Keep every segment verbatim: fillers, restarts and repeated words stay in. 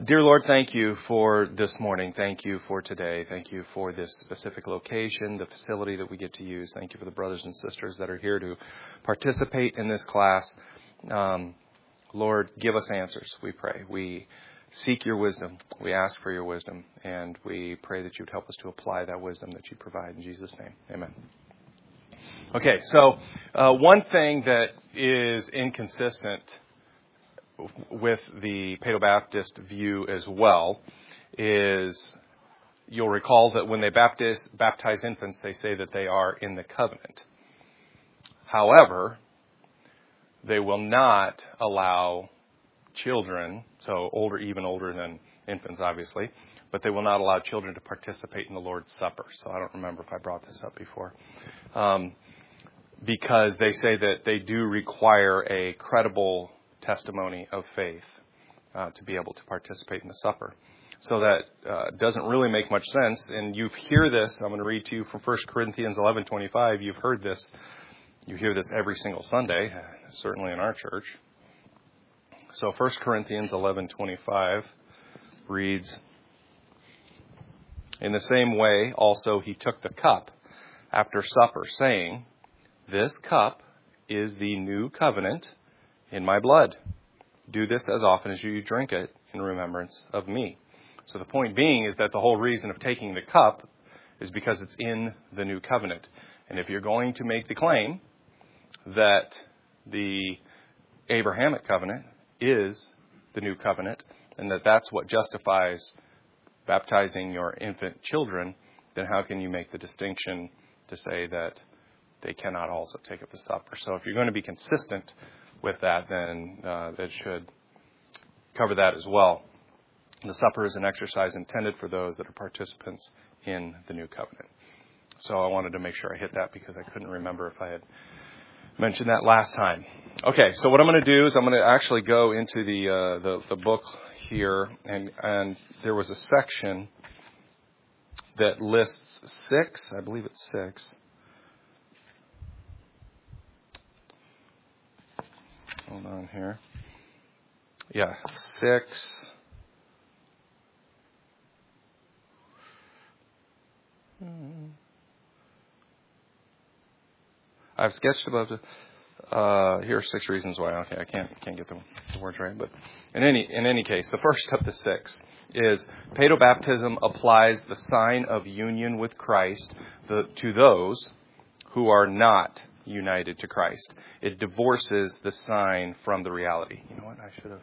dear Lord, thank you for this morning. Thank you for today. Thank you for this specific location, the facility that we get to use. Thank you for the brothers and sisters that are here to participate in this class. Um, Lord, give us answers, we pray. We seek your wisdom. We ask for your wisdom. And we pray that you would help us to apply that wisdom that you provide. In Jesus' name, amen. Okay, so uh, one thing that is inconsistent with the Paedo-Baptist view as well is, you'll recall that when they baptize, baptize infants, they say that they are in the covenant. However, they will not allow children, so older, even older than infants, obviously, but they will not allow children to participate in the Lord's Supper. So I don't remember if I brought this up before. Um, because they say that they do require a credible testimony of faith uh, to be able to participate in the supper. So that uh, doesn't really make much sense. And you hear this, I'm going to read to you from First Corinthians eleven twenty-five. You've heard this. You hear this every single Sunday, certainly in our church. So First Corinthians eleven twenty-five reads, "In the same way also he took the cup after supper, saying, 'This cup is the new covenant in my blood. Do this as often as you drink it in remembrance of me.'" So the point being is that the whole reason of taking the cup is because it's in the new covenant. And if you're going to make the claim that the Abrahamic covenant is the new covenant, and that that's what justifies baptizing your infant children, then how can you make the distinction to say that they cannot also take up the supper? So if you're going to be consistent with that, then uh, it should cover that as well. The supper is an exercise intended for those that are participants in the new covenant. So I wanted to make sure I hit that because I couldn't remember if I had mentioned that last time. Okay, so what I'm going to do is I'm going to actually go into the uh, the, the book here, and and there was a section that lists six, I believe it's six. Hold on here. Yeah, six. I've sketched about the. Uh, here are six reasons why. Okay, I can't can't get the, the words right, but in any in any case, the first of the six is Paedo-Baptism applies the sign of union with Christ the, to those who are not united to Christ. It divorces the sign from the reality. You know what? I should have.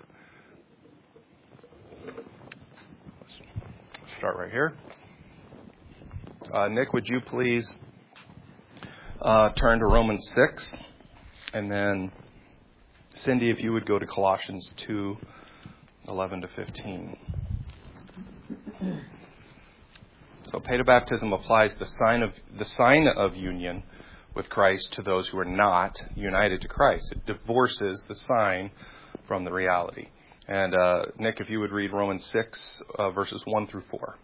Let's start right here. Uh, Nick, would you please uh, turn to Romans six, and then Cindy, if you would go to Colossians two, eleven to fifteen. So Paedo-Baptism applies the sign of the sign of union with Christ to those who are not united to Christ. It divorces the sign from the reality. And uh, Nick, if you would read Romans six, uh, verses one through four.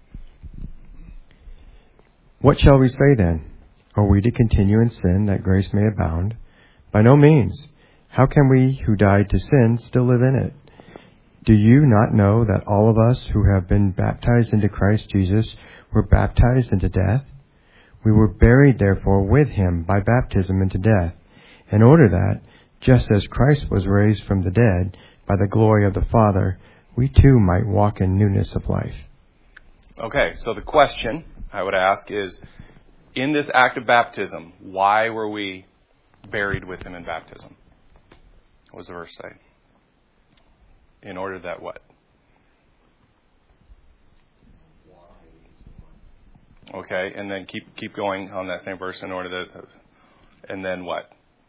"What shall we say then? Are we to continue in sin that grace may abound? By no means. How can we who died to sin still live in it? Do you not know that all of us who have been baptized into Christ Jesus were baptized into death? We were buried, therefore, with him by baptism into death, in order that, just as Christ was raised from the dead by the glory of the Father, we too might walk in newness of life." Okay, so the question I would ask is, in this act of baptism, why were we buried with him in baptism? What does the verse say? In order that what? Okay, and then keep keep going on that same verse. In order that, and then what?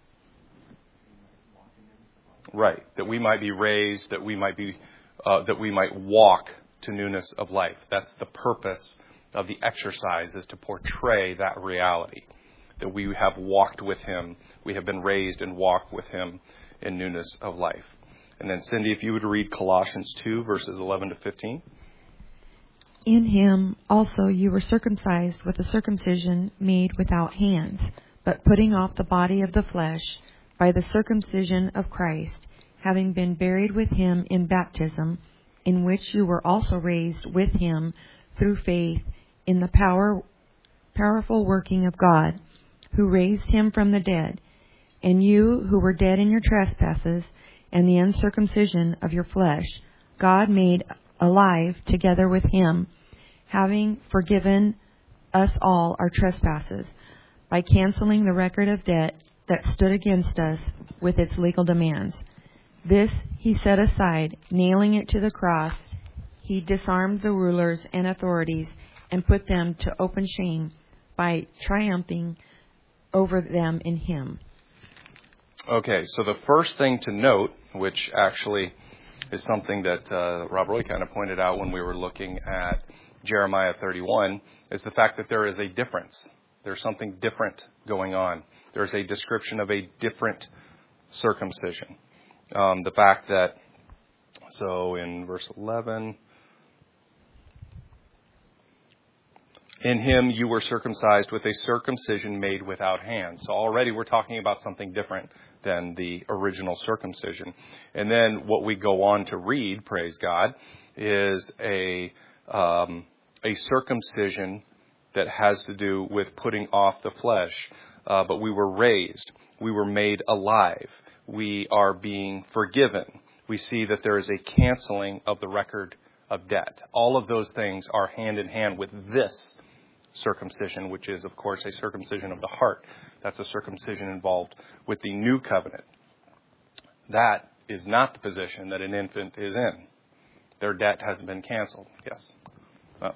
Right, that we might be raised, that we might be, uh, that we might walk to newness of life. That's the purpose of the exercise, is to portray that reality, that we have walked with him, we have been raised and walked with him in newness of life. And then Cindy, if you would read Colossians two, verses eleven to fifteen. "In him also you were circumcised with a circumcision made without hands, but putting off the body of the flesh by the circumcision of Christ, having been buried with him in baptism, in which you were also raised with him through faith in the power, powerful working of God, who raised him from the dead. And you, who were dead in your trespasses and the uncircumcision of your flesh, God made alive together with him, having forgiven us all our trespasses, by canceling the record of debt that stood against us with its legal demands. This he set aside, nailing it to the cross. He disarmed the rulers and authorities and put them to open shame by triumphing over them in him. Okay, so the first thing to note, which actually is something that uh, Rob Roy kind of pointed out when we were looking at Jeremiah thirty-one, is the fact that there is a difference. There's something different going on. There's a description of a different circumcision. Um, the fact that, so in verse eleven, in him you were circumcised with a circumcision made without hands. So already we're talking about something different than the original circumcision. And then what we go on to read, praise God, is a um, a circumcision that has to do with putting off the flesh. Uh, but we were raised. We were made alive. We are being forgiven. We see that there is a canceling of the record of debt. All of those things are hand in hand with this circumcision, which is, of course, a circumcision of the heart. That's a circumcision involved with the new covenant. That is not the position that an infant is in. Their debt has been canceled. Yes. Uh,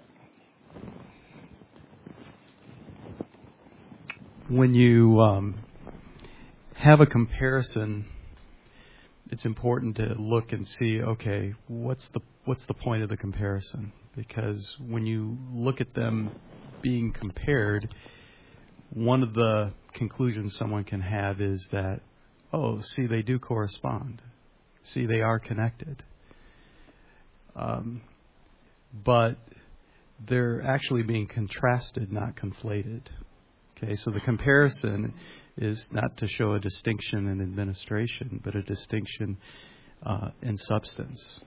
when you um, have a comparison, it's important to look and see, okay, what's the what's the point of the comparison? Because when you look at them being compared, one of the conclusions someone can have is that, oh, see, they do correspond. See, they are connected. Um, but they're actually being contrasted, not conflated. Okay, so the comparison is not to show a distinction in administration, but a distinction uh, in substance.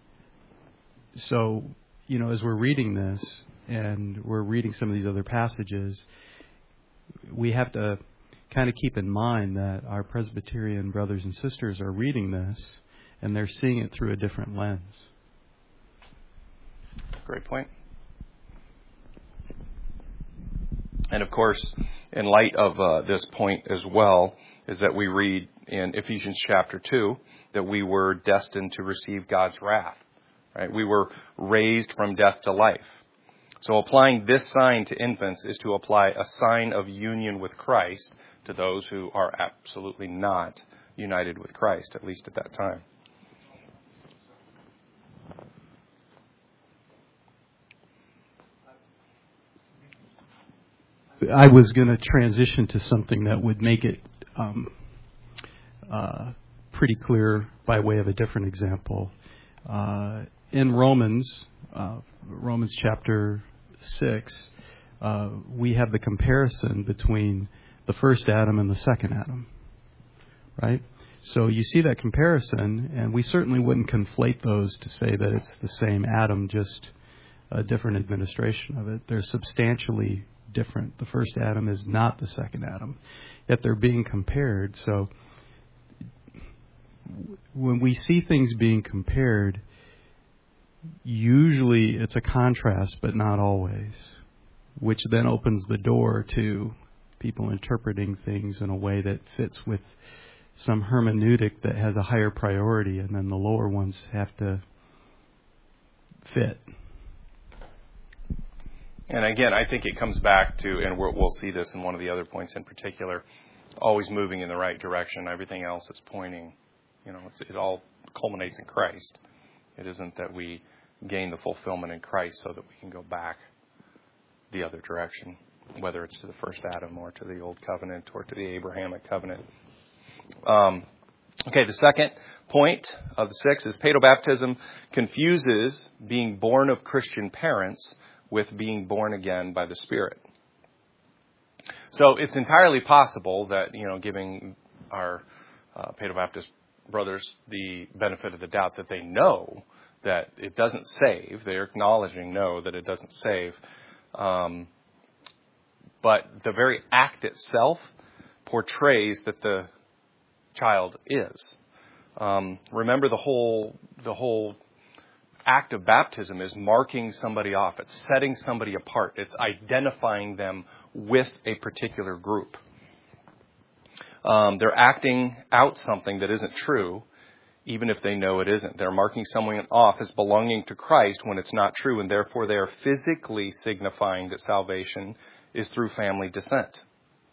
So, you know, as we're reading this and we're reading some of these other passages, we have to kind of keep in mind that our Presbyterian brothers and sisters are reading this and they're seeing it through a different lens. Great point. And of course, in light of uh, this point as well, is that we read in Ephesians chapter two that we were destined to receive God's wrath. Right? We were raised from death to life. So applying this sign to infants is to apply a sign of union with Christ to those who are absolutely not united with Christ, at least at that time. I was going to transition to something that would make it um, uh, pretty clear by way of a different example. Uh, in Romans, uh, Romans chapter six, uh, we have the comparison between the first Adam and the second Adam, right? So you see that comparison, and we certainly wouldn't conflate those to say that it's the same Adam, just a different administration of it. They're substantially different. The first Adam is not the second Adam, yet they're being compared. So when we see things being compared, usually it's a contrast, but not always, which then opens the door to people interpreting things in a way that fits with some hermeneutic that has a higher priority, and then the lower ones have to fit. And again, I think it comes back to, and we'll, we'll see this in one of the other points in particular, always moving in the right direction. Everything else is pointing, you know, it's, it all culminates in Christ. It isn't that we gain the fulfillment in Christ so that we can go back the other direction, whether it's to the first Adam or to the Old Covenant or to the Abrahamic Covenant. Um, okay, the second point of the six is paedobaptism confuses being born of Christian parents with being born again by the Spirit. So it's entirely possible that, you know, giving our uh, Paedobaptist brothers the benefit of the doubt that they know that it doesn't save. They're acknowledging, no, that it doesn't save. Um, but the very act itself portrays that the child is. Um, remember, the whole the whole act of baptism is marking somebody off. It's setting somebody apart. It's identifying them with a particular group. Um, they're acting out something that isn't true, even if they know it isn't. They're marking someone off as belonging to Christ when it's not true, and therefore they are physically signifying that salvation is through family descent.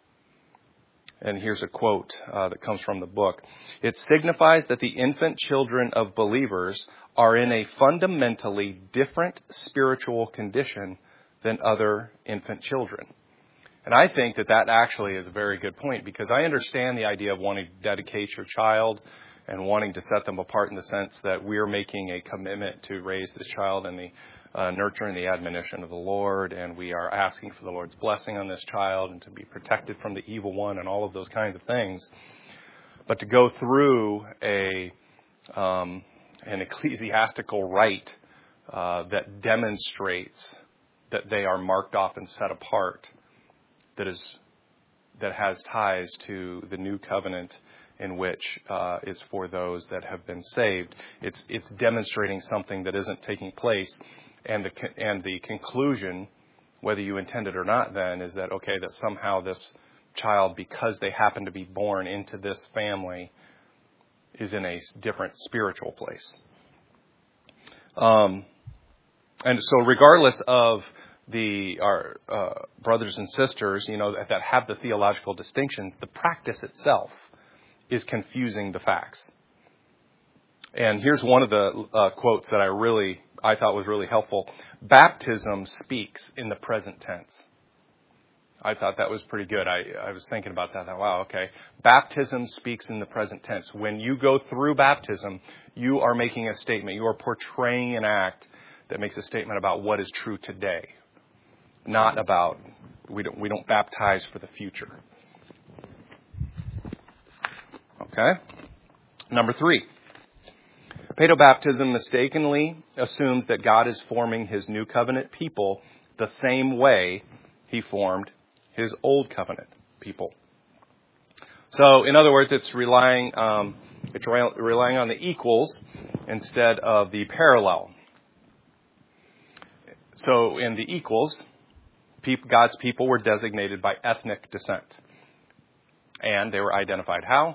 And here's a quote uh, that comes from the book. It signifies that the infant children of believers are in a fundamentally different spiritual condition than other infant children. And I think that that actually is a very good point, because I understand the idea of wanting to dedicate your child and wanting to set them apart in the sense that we're making a commitment to raise this child in the uh, nurture and the admonition of the Lord, and we are asking for the Lord's blessing on this child and to be protected from the evil one and all of those kinds of things. But to go through a um, an ecclesiastical rite uh, that demonstrates that they are marked off and set apart, that is that has ties to the new covenant, in which uh, is for those that have been saved. It's it's demonstrating something that isn't taking place, and the and the conclusion, whether you intend it or not, then is that okay, that somehow this child, because they happen to be born into this family, is in a different spiritual place. Um, and so, regardless of the our uh, brothers and sisters, you know, that, that have the theological distinctions, the practice itself is confusing the facts. And here's one of the uh, quotes that I really I thought was really helpful. Baptism speaks in the present tense. I thought that was pretty good. I, I was thinking about that. I thought, wow, okay. Baptism speaks in the present tense. When you go through baptism, you are making a statement. You are portraying an act that makes a statement about what is true today. Not about, we don't, we don't baptize for the future. Okay? Number three. Paedobaptism mistakenly assumes that God is forming his new covenant people the same way he formed his old covenant people. So, in other words, it's relying, um, it's re- relying on the equals instead of the parallel. So, in the equals, God's people were designated by ethnic descent. And they were identified how?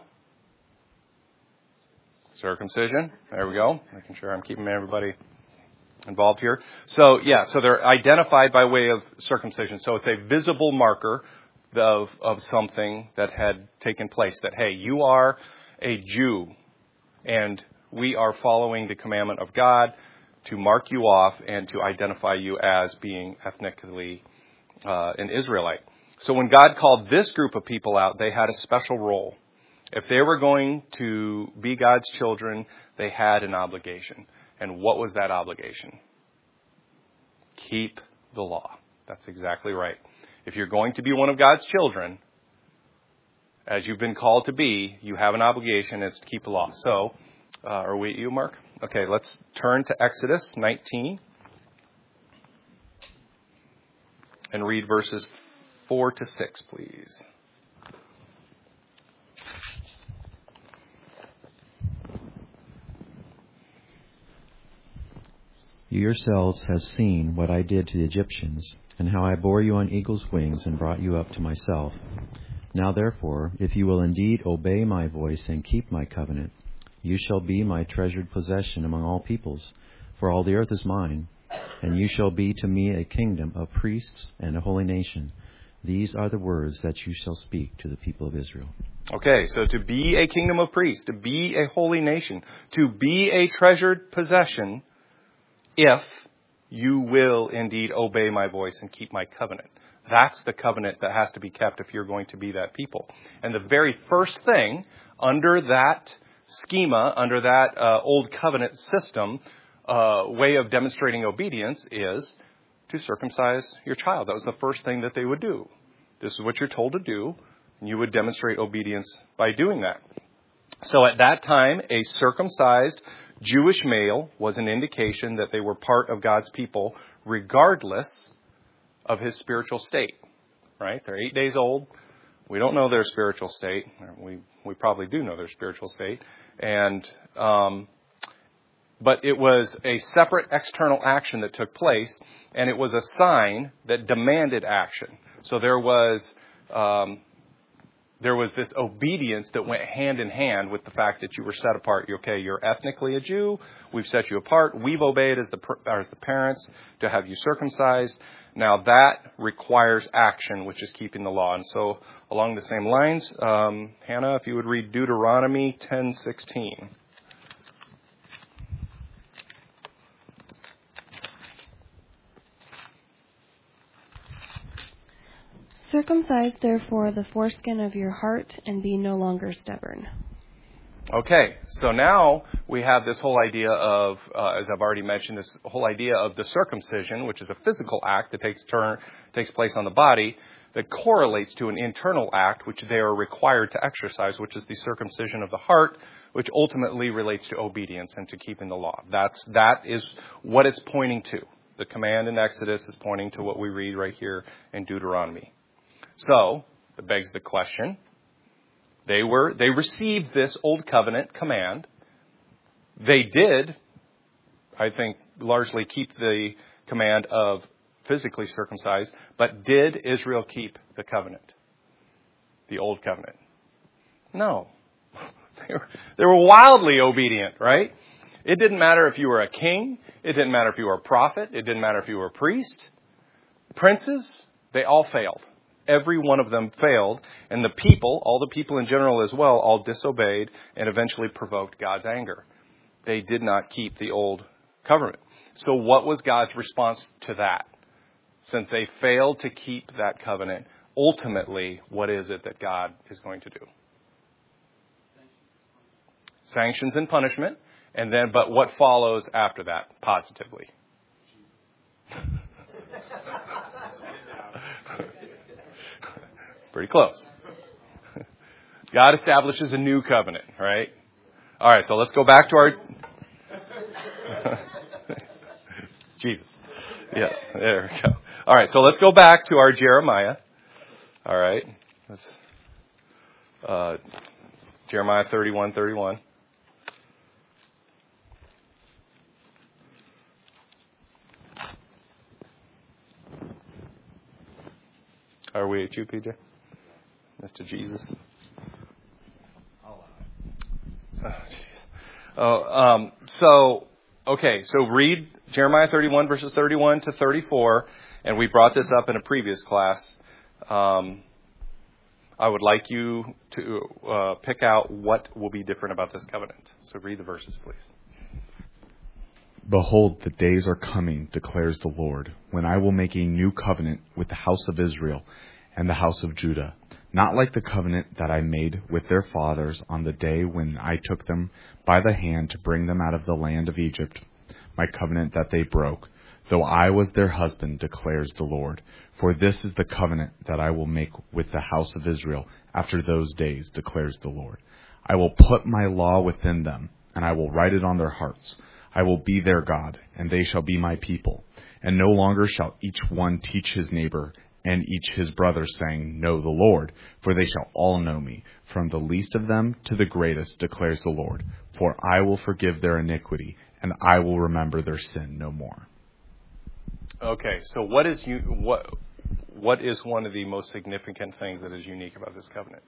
Circumcision. There we go. Making sure I'm keeping everybody involved here. So, yeah, so they're identified by way of circumcision. So it's a visible marker of, of something that had taken place. That, hey, you are a Jew, and we are following the commandment of God to mark you off and to identify you as being ethnically uh, an Israelite. So when God called this group of people out, they had a special role. If they were going to be God's children, they had an obligation. And what was that obligation? Keep the law. That's exactly right. If you're going to be one of God's children, as you've been called to be, you have an obligation. It's to keep the law. So, uh, are we at you, Mark? Okay, let's turn to Exodus nineteen and read verses four to six, please. You yourselves have seen what I did to the Egyptians, and how I bore you on eagle's wings and brought you up to myself. Now therefore, if you will indeed obey my voice and keep my covenant, you shall be my treasured possession among all peoples, for all the earth is mine, and you shall be to me a kingdom of priests and a holy nation. These are the words that you shall speak to the people of Israel. Okay, so to be a kingdom of priests, to be a holy nation, to be a treasured possession, if you will indeed obey my voice and keep my covenant. That's the covenant that has to be kept if you're going to be that people. And the very first thing under that schema, under that uh, old covenant system, uh, way of demonstrating obedience is to circumcise your child. That was the first thing that they would do. This is what you're told to do, and you would demonstrate obedience by doing that. So at that time, a circumcised Jewish male was an indication that they were part of God's people regardless of his spiritual state, right? They're eight days old. We don't know their spiritual state. We we probably do know their spiritual state. And um, but it was a separate external action that took place, and it was a sign that demanded action. So there was um, there was this obedience that went hand in hand with the fact that you were set apart. Okay, you're ethnically a Jew. We've set you apart. We've obeyed as the as the parents to have you circumcised. Now that requires action, which is keeping the law. And so along the same lines, um, Hannah, if you would read Deuteronomy ten sixteen. Circumcise therefore the foreskin of your heart and be no longer stubborn. Okay, so now we have this whole idea of, uh, as I've already mentioned, this whole idea of the circumcision, which is a physical act that takes turn takes place on the body, that correlates to an internal act which they are required to exercise, which is the circumcision of the heart, which ultimately relates to obedience and to keeping the law. That's that is what it's pointing to. The command in Exodus is pointing to what we read right here in Deuteronomy. So it begs the question. They were, they received this old covenant command. They did, I think, largely keep the command of physically circumcised, but did Israel keep the covenant? The old covenant? No. They were, they were wildly obedient, right? It didn't matter if you were a king. It didn't matter if you were a prophet. It didn't matter if you were a priest. Princes, they all failed. Every one of them failed, and the people, all the people in general as well, all disobeyed and eventually provoked God's anger. They did not keep the old covenant. So what was God's response to that? Since they failed to keep that covenant, ultimately, what is it that God is going to do? Sanctions and punishment. And then, but what follows after that, positively? Pretty close. God establishes a new covenant, right? All right, so let's go back to our... Jesus. Yes, there we go. All right, so let's go back to our Jeremiah. All right. Let's, uh, Jeremiah thirty-one thirty-one. Are we at you, P J? Mister Jesus? Oh, geez. Oh, um, so, okay, so read Jeremiah thirty-one, verses thirty-one to thirty-four, and we brought this up in a previous class. Um, I would like you to uh, pick out what will be different about this covenant. So read the verses, please. Behold, the days are coming, declares the Lord, when I will make a new covenant with the house of Israel and the house of Judah, not like the covenant that I made with their fathers on the day when I took them by the hand to bring them out of the land of Egypt, my covenant that they broke, though I was their husband, declares the Lord. For this is the covenant that I will make with the house of Israel after those days, declares the Lord. I will put my law within them, and I will write it on their hearts. I will be their God, and they shall be my people. And no longer shall each one teach his neighbor and each his brother, saying, Know the Lord, for they shall all know me, from the least of them to the greatest, declares the Lord. For I will forgive their iniquity, and I will remember their sin no more. Okay, so what is you what what is one of the most significant things that is unique about this covenant?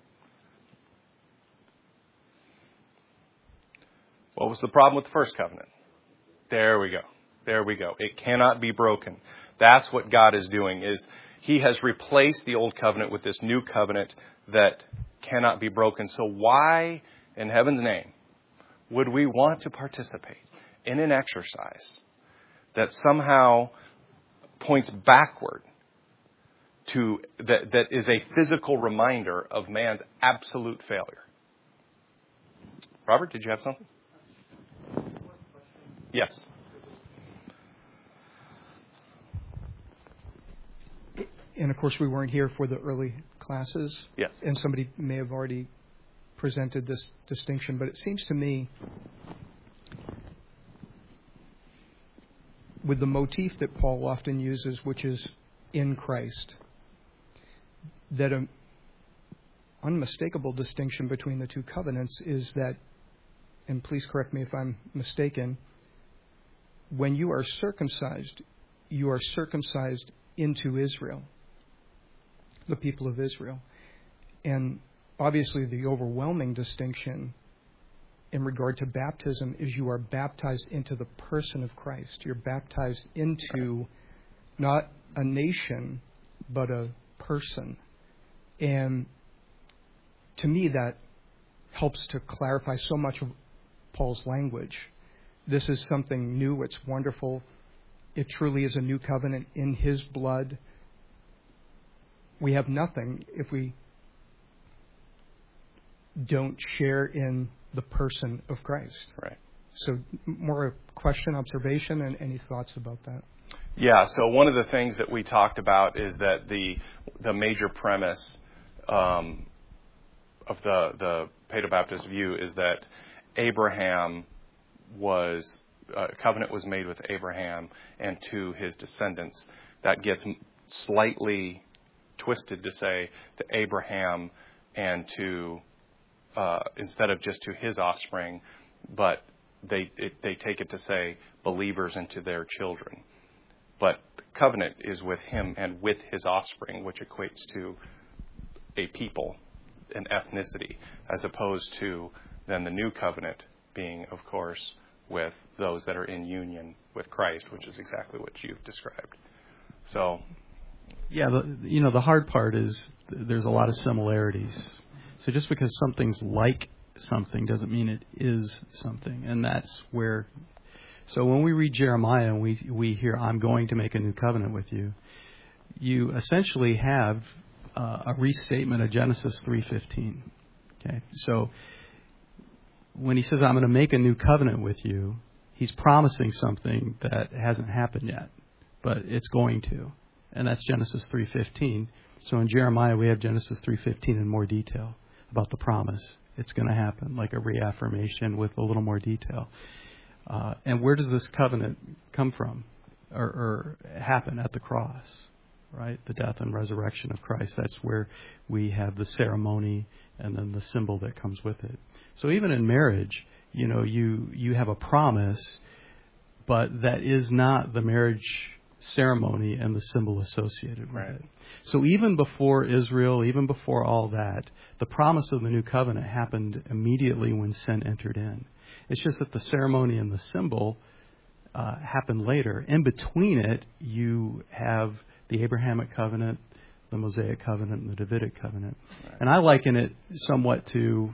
What was the problem with the first covenant? There we go. There we go. It cannot be broken. That's what God is doing, is he has replaced the old covenant with this new covenant that cannot be broken. So why, in heaven's name, would we want to participate in an exercise that somehow points backward to that, that is a physical reminder of man's absolute failure? Robert, did you have something? Yes. And of course, we weren't here for the early classes. Yes. And somebody may have already presented this distinction, but it seems to me with the motif that Paul often uses, which is in Christ, that an unmistakable distinction between the two covenants is that, and please correct me if I'm mistaken, when you are circumcised, you are circumcised into Israel, the people of Israel. And obviously the overwhelming distinction in regard to baptism is you are baptized into the person of Christ. You're baptized into not a nation, but a person. And to me, that helps to clarify so much of Paul's language. This is something new. It's wonderful. It truly is a new covenant in his blood. We have nothing if we don't share in the person of Christ. Right. So more a question, observation, and any thoughts about that? Yeah, so one of the things that we talked about is that the the major premise um, of the, the Paedo-Baptist view is that Abraham was, uh, covenant was made with Abraham and to his descendants. That gets slightly twisted to say to Abraham and to, uh, instead of just to his offspring, but they it, they take it to say believers and to their children. But the covenant is with him and with his offspring, which equates to a people, an ethnicity, as opposed to then the new covenant being, of course, with those that are in union with Christ, which is exactly what you've described. So, yeah, the, you know, the hard part is there's a lot of similarities. So just because something's like something doesn't mean it is something, and that's where. So when we read Jeremiah and we we hear, "I'm going to make a new covenant with you," you essentially have uh, a restatement of Genesis three fifteen. Okay, so when he says, "I'm going to make a new covenant with you," he's promising something that hasn't happened yet, but it's going to, and that's Genesis three fifteen. So in Jeremiah we have Genesis three fifteen in more detail about the promise. It's going to happen, like a reaffirmation with a little more detail. Uh, and where does this covenant come from or, or happen? At the cross, right? The death and resurrection of Christ. That's where we have the ceremony and then the symbol that comes with it. So even in marriage, you know, you, you have a promise, but that is not the marriage ceremony and the symbol associated with right. it. So even before Israel, even before all that, the promise of the new covenant happened immediately when sin entered in. It's just that the ceremony and the symbol uh, happened later. In between it, you have the Abrahamic covenant, the Mosaic covenant, and the Davidic covenant. Right. And I liken it somewhat to,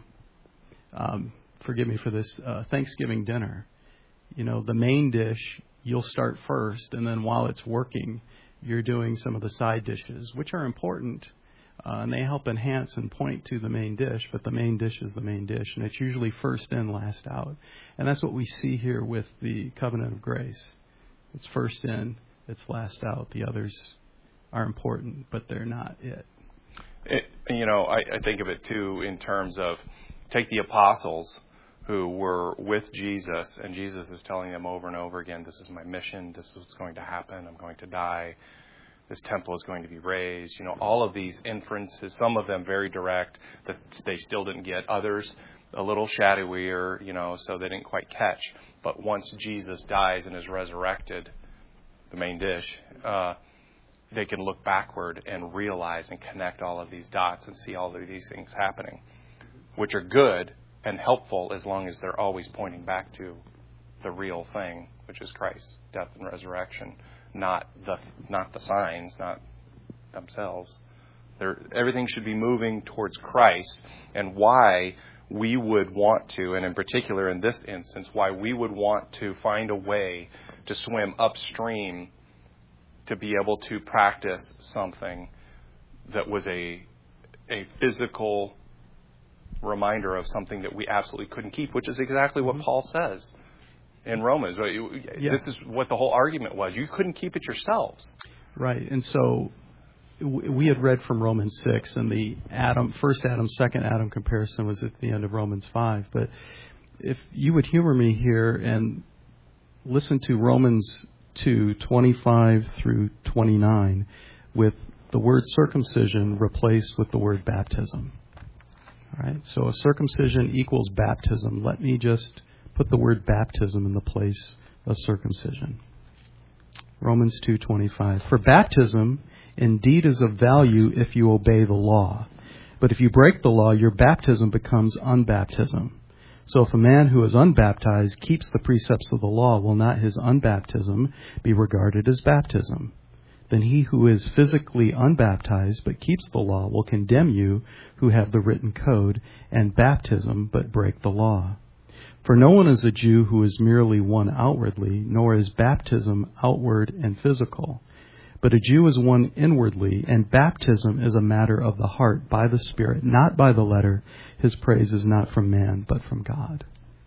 um, forgive me for this, uh, Thanksgiving dinner. You know, the main dish, you'll start first, and then while it's working, you're doing some of the side dishes, which are important. Uh, and they help enhance and point to the main dish, but the main dish is the main dish, and it's usually first in, last out. And that's what we see here with the covenant of grace. It's first in, it's last out. The others are important, but they're not it. it you know, I, I think of it, too, in terms of take the apostles who were with Jesus, and Jesus is telling them over and over again, this is my mission, this is what's going to happen, I'm going to die. This temple is going to be raised. You know, all of these inferences, some of them very direct, that they still didn't get. Others a little shadowier, you know, so they didn't quite catch. But once Jesus dies and is resurrected, the main dish, uh, they can look backward and realize and connect all of these dots and see all of these things happening, which are good and helpful as long as they're always pointing back to the real thing, which is Christ's death and resurrection. Not the not the signs, not themselves. They're, everything should be moving towards Christ, and why we would want to, and in particular in this instance, why we would want to find a way to swim upstream to be able to practice something that was a a physical reminder of something that we absolutely couldn't keep, which is exactly what Paul says in Romans. Yeah. This is what the whole argument was. You couldn't keep it yourselves. Right. And so we had read from Romans six, and the Adam, first Adam, second Adam comparison was at the end of Romans five. But if you would humor me here and listen to Romans two, twenty-five through twenty-nine, with the word circumcision replaced with the word baptism. All right, so a circumcision equals baptism. Let me just put the word baptism in the place of circumcision. Romans two twenty-five. For baptism indeed is of value if you obey the law. But if you break the law, your baptism becomes unbaptism. So if a man who is unbaptized keeps the precepts of the law, will not his unbaptism be regarded as baptism? Then he who is physically unbaptized but keeps the law will condemn you who have the written code and baptism but break the law. For no one is a Jew who is merely one outwardly, nor is baptism outward and physical. But a Jew is one inwardly, and baptism is a matter of the heart by the Spirit, not by the letter. His praise is not from man, but from God.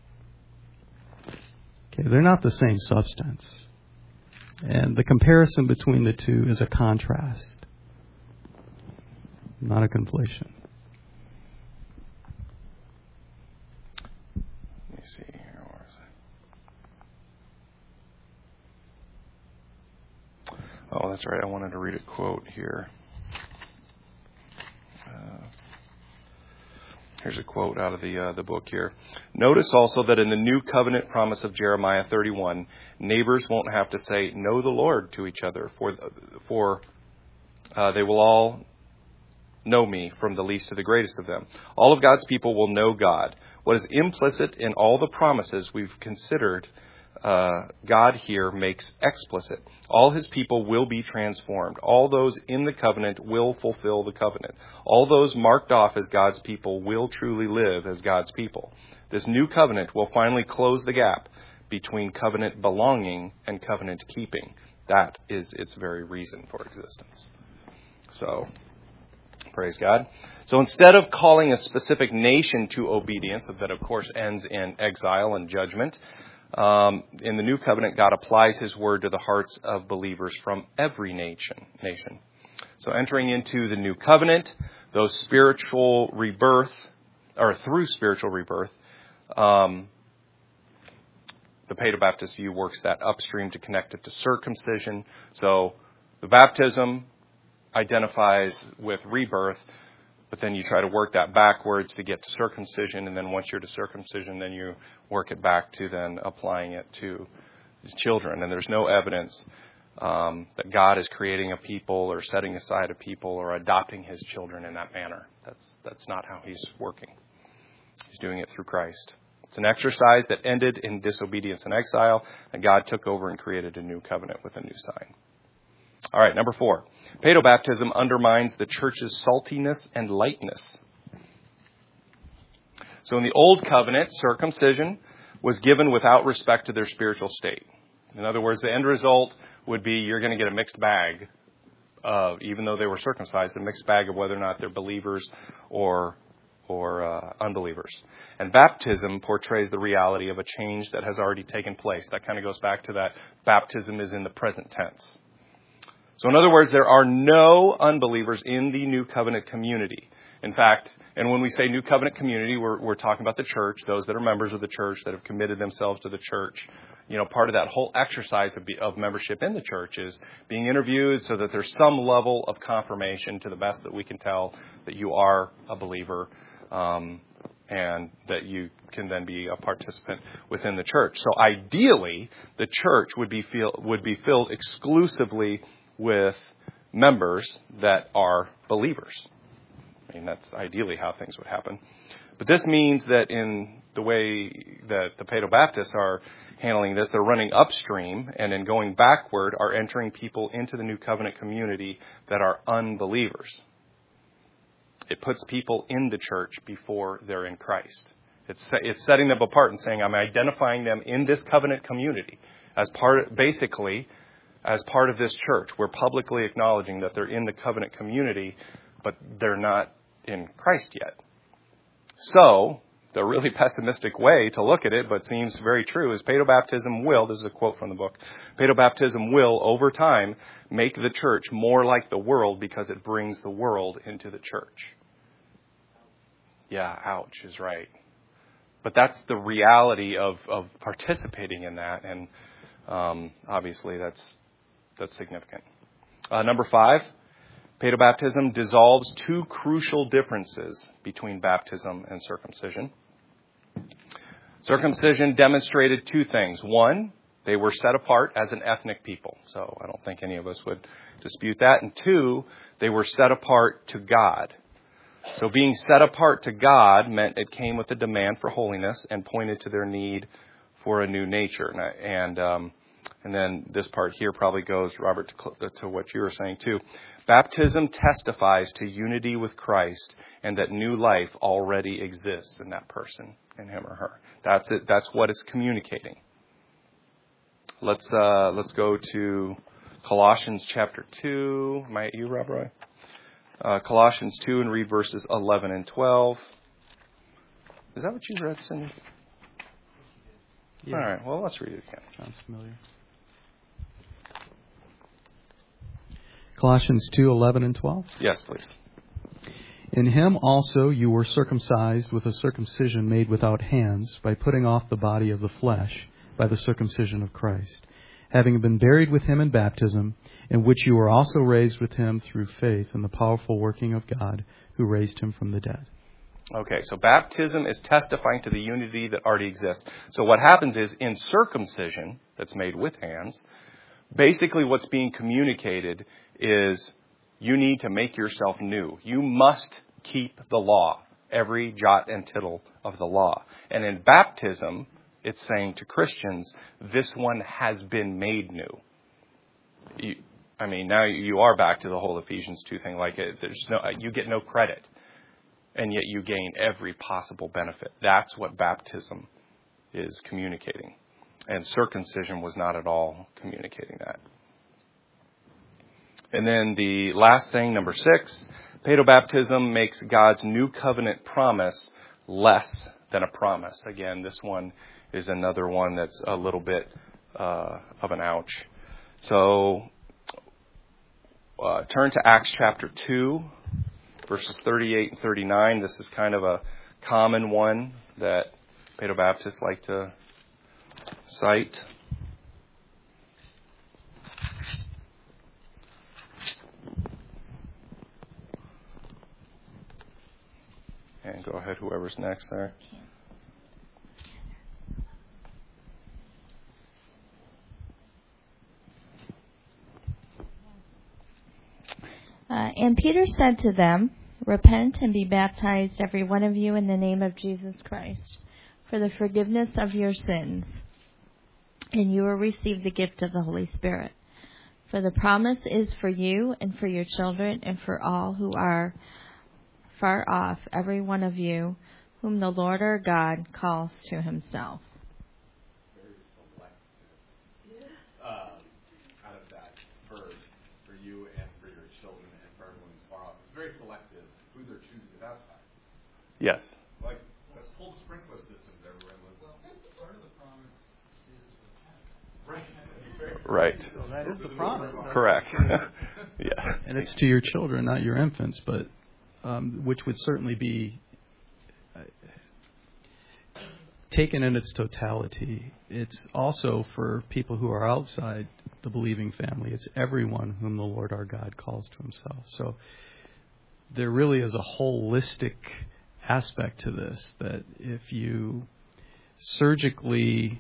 Okay, they're not the same substance. And the comparison between the two is a contrast, not a conflation. Let me see here. Where is it? Oh, that's right. I wanted to read a quote here. Uh, here's a quote out of the uh, the book here. Notice also that in the new covenant promise of Jeremiah thirty-one, neighbors won't have to say "Know the Lord" to each other, for for uh, they will all know me, from the least to the greatest of them. All of God's people will know God. What is implicit in all the promises we've considered, Uh, God here makes explicit. All his people will be transformed. All those in the covenant will fulfill the covenant. All those marked off as God's people will truly live as God's people. This new covenant will finally close the gap between covenant belonging and covenant keeping. That is its very reason for existence. So, praise God. So instead of calling a specific nation to obedience, that of course ends in exile and judgment, Um, in the new covenant, God applies his word to the hearts of believers from every nation. nation. So entering into the new covenant, those spiritual rebirth, or through spiritual rebirth, um, the Paedobaptist view works that upstream to connect it to circumcision. So the baptism identifies with rebirth, but then you try to work that backwards to get to circumcision, and then once you're to circumcision, then you work it back to then applying it to children. And there's no evidence um, that God is creating a people or setting aside a people or adopting his children in that manner. That's that's not how he's working. He's doing it through Christ. It's an exercise that ended in disobedience and exile, and God took over and created a new covenant with a new sign. All right, number four. Paedobaptism undermines the church's saltiness and lightness. So in the old covenant, circumcision was given without respect to their spiritual state. In other words, the end result would be you're going to get a mixed bag, of, even though they were circumcised, a mixed bag of whether or not they're believers or or uh, unbelievers. And baptism portrays the reality of a change that has already taken place. That kind of goes back to that baptism is in the present tense. So in other words, there are no unbelievers in the New Covenant community. In fact, and when we say New Covenant community, we're, we're talking about the church, those that are members of the church that have committed themselves to the church. You know, part of that whole exercise of, of membership in the church is being interviewed so that there's some level of confirmation to the best that we can tell that you are a believer, um, and that you can then be a participant within the church. So ideally, the church would be feel, would be filled exclusively with members that are believers. I mean, that's ideally how things would happen. But this means that in the way that the Paedobaptists are handling this, they're running upstream, and in going backward are entering people into the New Covenant community that are unbelievers. It puts people in the church before they're in Christ. It's it's setting them apart and saying, I'm identifying them in this covenant community as part, basically, as part of this church. We're publicly acknowledging that they're in the covenant community, but they're not in Christ yet. So, the really pessimistic way to look at it, but seems very true, is paedobaptism will, this is a quote from the book, paedobaptism will, over time, make the church more like the world because it brings the world into the church. Yeah, ouch is right. But that's the reality of, of participating in that. And Um, obviously, that's that's significant. Uh, number five, paedobaptism dissolves two crucial differences between baptism and circumcision. Circumcision demonstrated two things. One, they were set apart as an ethnic people. So I don't think any of us would dispute that. And two, they were set apart to God. So being set apart to God meant it came with a demand for holiness and pointed to their need for a new nature. And, and, um, and then this part here probably goes, Robert, to, to what you were saying too. Baptism testifies to unity with Christ and that new life already exists in that person, in him or her. That's it. That's what it's communicating. Let's uh, let's go to Colossians chapter two. Am I at you, Rob Roy? Uh, Colossians two, and read verses eleven and twelve. Is that what you read, Cindy? Yeah. All right. Well, let's read it again. Sounds familiar. Colossians two, eleven and twelve. Yes, please. In him also you were circumcised with a circumcision made without hands, by putting off the body of the flesh by the circumcision of Christ, having been buried with him in baptism, in which you were also raised with him through faith in the powerful working of God who raised him from the dead. Okay, so baptism is testifying to the unity that already exists. So what happens is, in circumcision that's made with hands, basically what's being communicated is you need to make yourself new. You must keep the law, every jot and tittle of the law. And in baptism, it's saying to Christians, this one has been made new. You, I mean, now you are back to the whole Ephesians two thing. Like, it, there's no, you get no credit, and yet you gain every possible benefit. That's what baptism is communicating. And circumcision was not at all communicating that. And then the last thing, number six, paedobaptism makes God's new covenant promise less than a promise. Again, this one is another one that's a little bit uh, of an ouch. So uh, turn to Acts chapter two, verses thirty-eight and thirty-nine. This is kind of a common one that paedobaptists like to cite. And go ahead, whoever's next there. Uh, and Peter said to them, Repent and be baptized, every one of you, in the name of Jesus Christ, for the forgiveness of your sins, and you will receive the gift of the Holy Spirit. For the promise is for you and for your children and for all who are far off, every one of you, whom the Lord our God calls to himself. Very selective. Uh, out of that verse, for you and for your children and for everyone who's far off. It's very selective who they're choosing to baptize. Yes. Like, let's pull the sprinkler systems everywhere. Well, part of the promise is repentance. Right. Right. So that is the promise. Correct. Yeah. And it's to your children, not your infants, but um, which would certainly be uh, taken in its totality. It's also for people who are outside the believing family. It's everyone whom the Lord our God calls to himself. So there really is a holistic aspect to this, that if you surgically,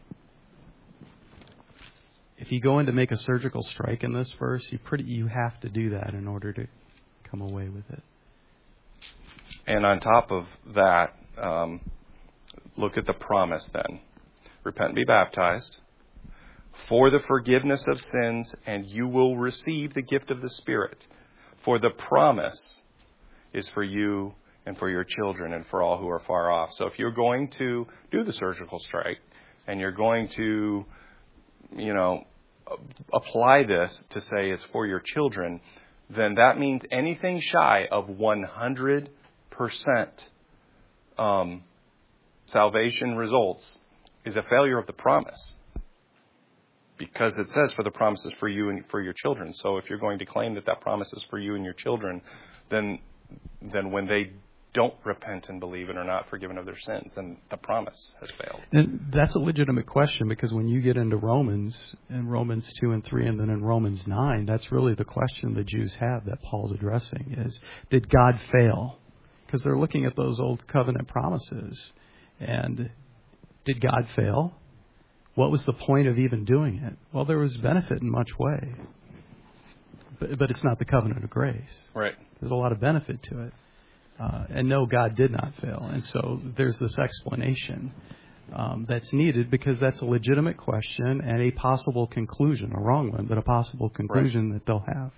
if you go in to make a surgical strike in this verse, you pretty you have to do that in order to come away with it. And on top of that, um, look at the promise then. Repent and be baptized for the forgiveness of sins, and you will receive the gift of the Spirit. For the promise is for you and for your children and for all who are far off. So if you're going to do the surgical strike and you're going to, you know, apply this to say it's for your children, then that means anything shy of one hundred percent um, salvation results is a failure of the promise. Because it says for the promises for you and for your children. So if you're going to claim that that promise is for you and your children, then then when they don't repent and believe and are not forgiven of their sins, then the promise has failed. And that's a legitimate question, because when you get into Romans, in Romans two and three, and then in Romans nine, that's really the question the Jews have that Paul's addressing is, did God fail? Because they're looking at those old covenant promises. And did God fail? What was the point of even doing it? Well, there was benefit in much way. But, but it's not the covenant of grace. Right. There's a lot of benefit to it. Uh, and no, God did not fail. And so there's this explanation um, that's needed, because that's a legitimate question and a possible conclusion, a wrong one, but a possible conclusion right. that they'll have.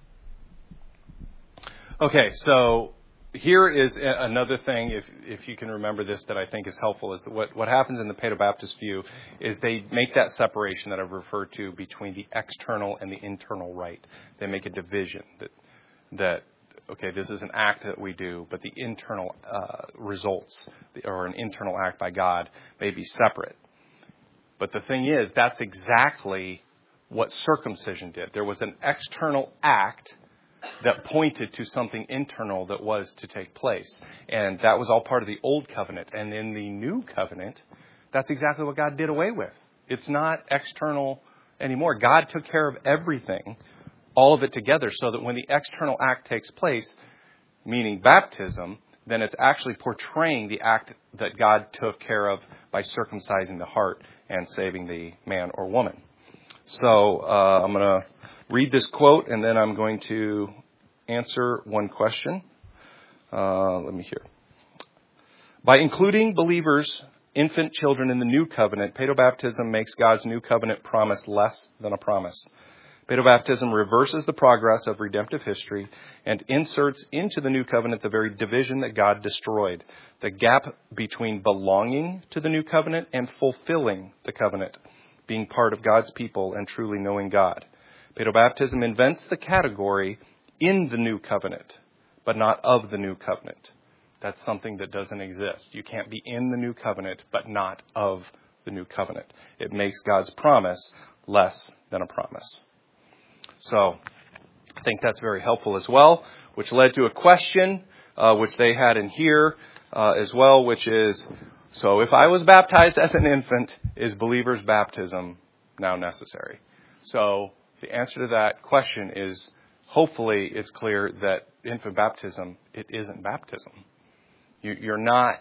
Okay, so here is another thing, if if you can remember this, that I think is helpful, is that what, what happens in the Paedo-Baptist view is they make that separation that I've referred to between the external and the internal rite. They make a division that that okay, this is an act that we do, but the internal uh, results, or an internal act by God, may be separate. But the thing is, that's exactly what circumcision did. There was an external act that pointed to something internal that was to take place. And that was all part of the old covenant. And in the new covenant, that's exactly what God did away with. It's not external anymore. God took care of everything, all of it together, so that when the external act takes place, meaning baptism, then it's actually portraying the act that God took care of by circumcising the heart and saving the man or woman. So uh, I'm going to read this quote, and then I'm going to answer one question. Uh, let me hear. By including believers, infant children in the new covenant, paedobaptism makes God's new covenant promise less than a promise. Paedobaptism reverses the progress of redemptive history and inserts into the new covenant the very division that God destroyed, the gap between belonging to the new covenant and fulfilling the covenant, being part of God's people and truly knowing God. Paedobaptism invents the category in the new covenant, but not of the new covenant. That's something that doesn't exist. You can't be in the new covenant, but not of the new covenant. It makes God's promise less than a promise. So I think that's very helpful as well, which led to a question, uh, which they had in here uh, as well, which is, so if I was baptized as an infant, is believer's baptism now necessary? So the answer to that question is, hopefully it's clear that infant baptism, it isn't baptism. You, you're not,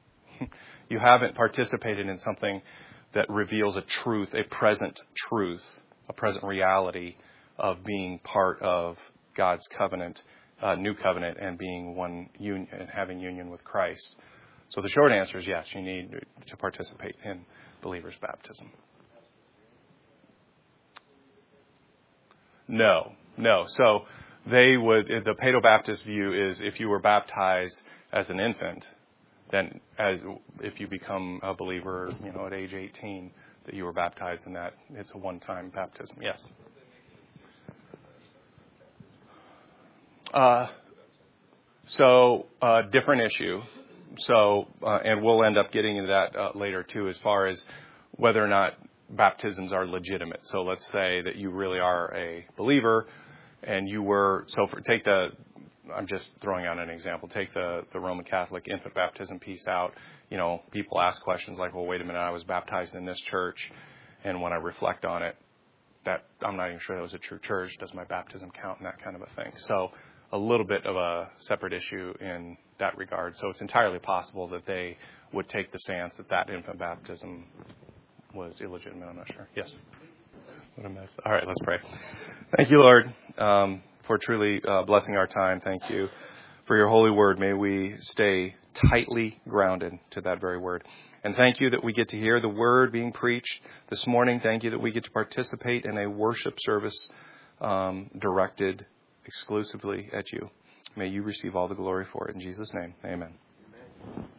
you haven't participated in something that reveals a truth, a present truth, a present reality of being part of God's covenant, uh, new covenant, and being one union and having union with Christ. So the short answer is yes, you need to participate in believer's baptism. No, no. So they would, the Paedo-Baptist view is if you were baptized as an infant, then as if you become a believer, you know, at age eighteen, that you were baptized in that, it's a one-time baptism. Yes. Uh, so, uh, different issue. So, uh, and we'll end up getting into that uh, later too, as far as whether or not baptisms are legitimate. So let's say that you really are a believer and you were, so for, take the, I'm just throwing out an example, take the, the Roman Catholic infant baptism piece out. You know, people ask questions like, well, wait a minute, I was baptized in this church, and when I reflect on it, that I'm not even sure that was a true church. Does my baptism count, and that kind of a thing. So a little bit of a separate issue in that regard. So it's entirely possible that they would take the stance that that infant baptism was illegitimate. I'm not sure. Yes. What a mess. All right, let's pray. Thank you, Lord, um, for truly uh, blessing our time. Thank you for your holy word. May we stay tightly grounded to that very word. And thank you that we get to hear the word being preached this morning. Thank you that we get to participate in a worship service um, directed exclusively at you. May you receive all the glory for it. In Jesus' name, amen. Amen.